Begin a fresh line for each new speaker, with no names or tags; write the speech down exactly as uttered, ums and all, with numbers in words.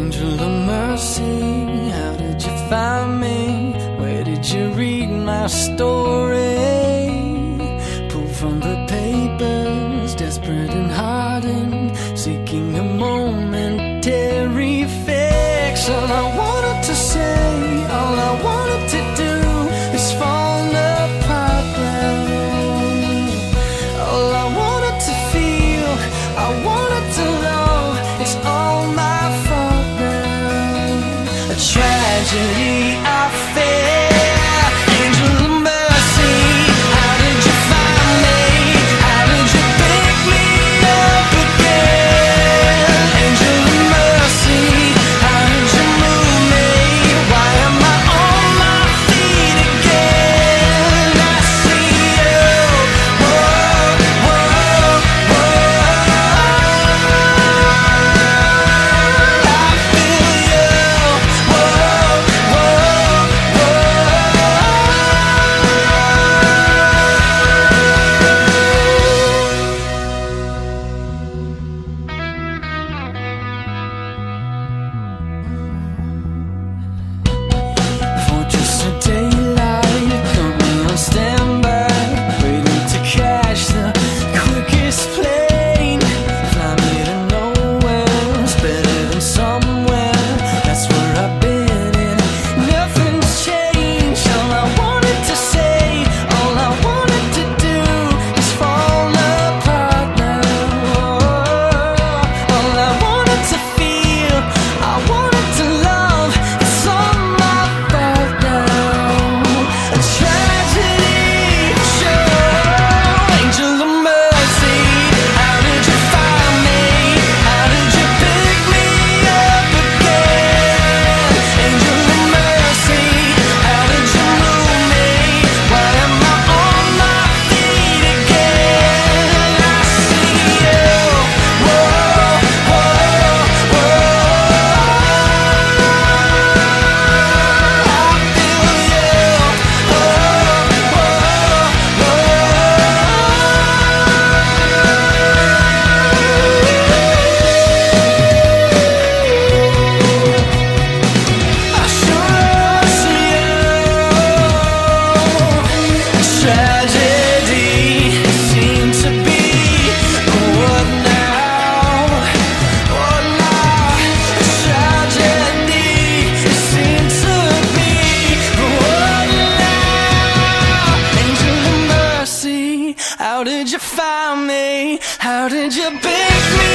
Angel of mercy, how did you find me? Where did you read my story? Pulled from the papers, desperate and hardened, seeking a momentary fix. All I wanted to say, all I wanted to do is fall apart now. All I wanted to feel, I wanted to love, it's all my fault now. A tragedy I fear. Angel of mercy, how did you find me? How did you pick me up again? Angel of mercy, how did you move me? Why am I on my feet again? I see you, whoa, whoa, whoa. I feel you, whoa, whoa, for just a daylight, got me on standby, waiting to catch the quickest plane. Fly me to nowhere, it's better than somewhere. That's where I've been and nothing's changed. All I wanted to say, all I wanted to do is fall apart now. All I wanted to feel, I wanted to love, it's all my fault now. A tragedy, sure. Angel of mercy, how did you find me? How did you pick me up again? Angel of mercy, how did you move me? Why am I on my feet again? I see you, whoa, whoa, whoa. I feel you, whoa, I sure see you. Tragedy seemed to be what now? What now? Tragedy seemed to be what now? Angel of mercy, how did you find me? How did you pick me